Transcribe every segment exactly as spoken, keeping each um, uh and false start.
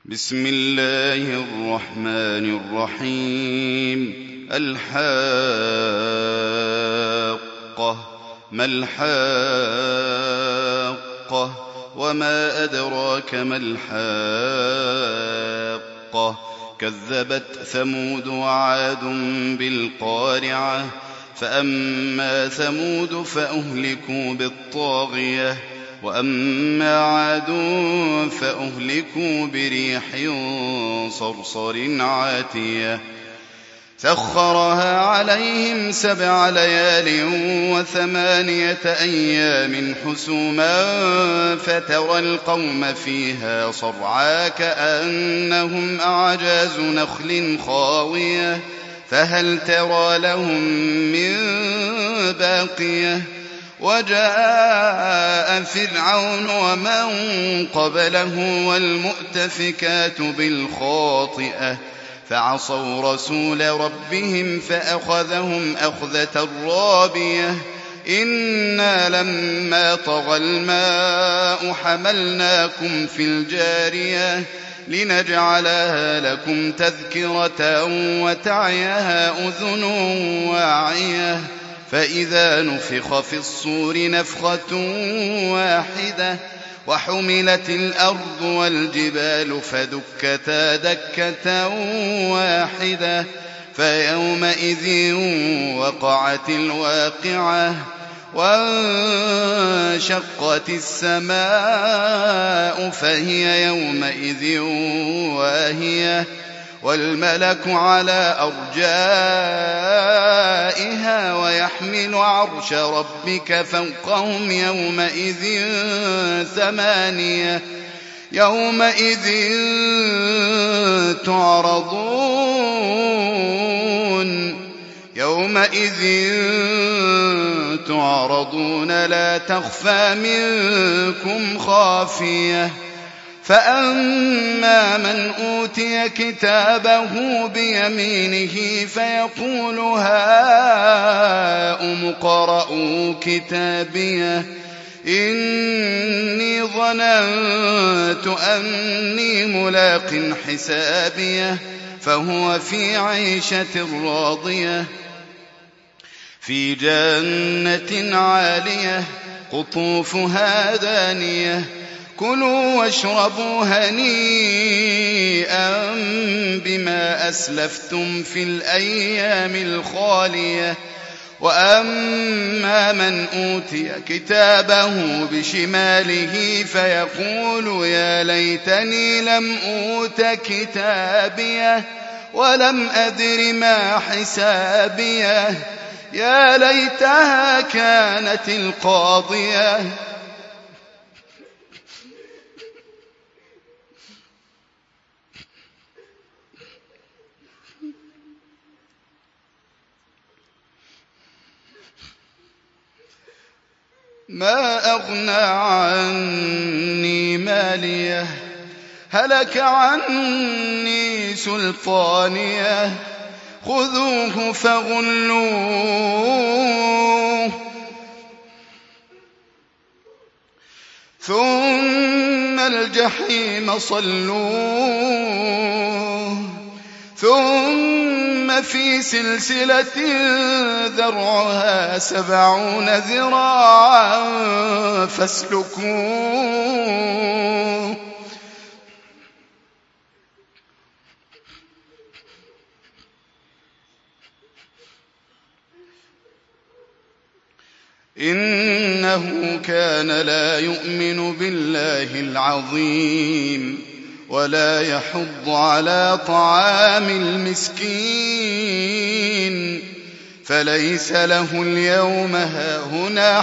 بسم الله الرحمن الرحيم. الحاقة ما الحاقة وما أدراك ما الحاقة كذبت ثمود وعاد بالقارعة فأما ثمود فأهلكوا بالطاغية وأما عاد فأهلكوا بريح صرصر عاتية سخرها عليهم سبع ليال وثمانية أيام حسوما فترى القوم فيها صرعا كأنهم أعجاز نخل خاوية فهل ترى لهم من باقية وجاء فرعون ومن قبله والمؤتفكات بالخاطئة فعصوا رسول ربهم فأخذهم أخذة رابية إنا لما طغى الماء حملناكم في الجارية لنجعلها لكم تذكرة وتعيها أذن واعية فإذا نفخ في الصور نفخة واحدة وحملت الأرض والجبال فدكتا دكة واحدة فيومئذ وقعت الواقعة وانشقت السماء فهي يومئذ واهية والملك على أرجائها ويحمل عرش ربك فوقهم يومئذ ثمانية يومئذ تعرضون يومئذ تعرضون لا تخفى منكم خافية فأما من أوتي كتابه بيمينه فيقول هاؤم اقرءوا كتابيه إني ظننت أني ملاق حسابيه فهو في عيشة راضية في جنة عالية قطوفها دانية كلوا واشربوا هنيئا بما أسلفتم في الأيام الخالية وأما من أوتي كتابه بشماله فيقول يا ليتني لم أوت كتابيه ولم أدر ما حسابيه يا ليتها كانت القاضية ما أغنى عني ماليه هلك عني سلطانيه خذوه فغلوه ثم الجحيم صلوه ثم في سلسلة ذرعها سبعون ذراعا فاسلكوه إنه كان لا يؤمن بالله العظيم ولا يحض على طعام المسكين فليس له اليوم هاهنا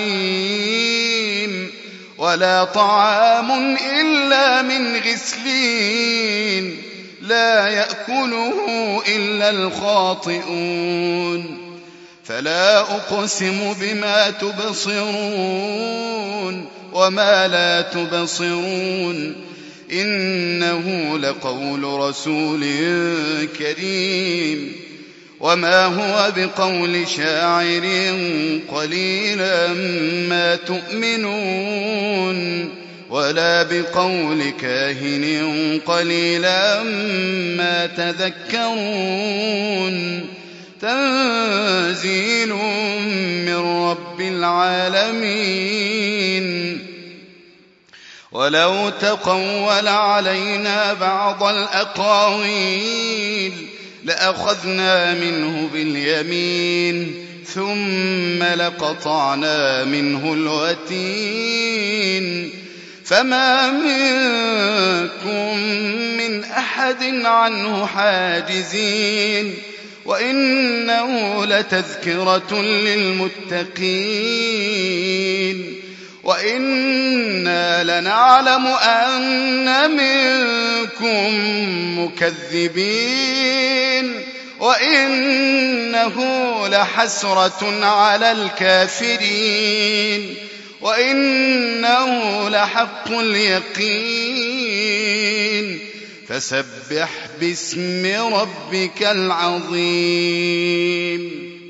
حميم ولا طعام إلا من غسلين لا يأكله إلا الخاطئون فلا أقسم بما تبصرون وما لا تبصرون إنه لقول رسول كريم وما هو بقول شاعر قليلا ما تؤمنون ولا بقول كاهن قليلا ما تذكرون تنزيل من رب العالمين ولو تقول علينا بعض الأقاويل لأخذنا منه باليمين ثم لقطعنا منه الوتين فما منكم من أحد عنه حاجزين وإنه لتذكرة للمتقين وإنا لنعلم أن منكم مكذبين وإنه لحسرة على الكافرين وإنه لحق اليقين فسبح باسم ربك العظيم.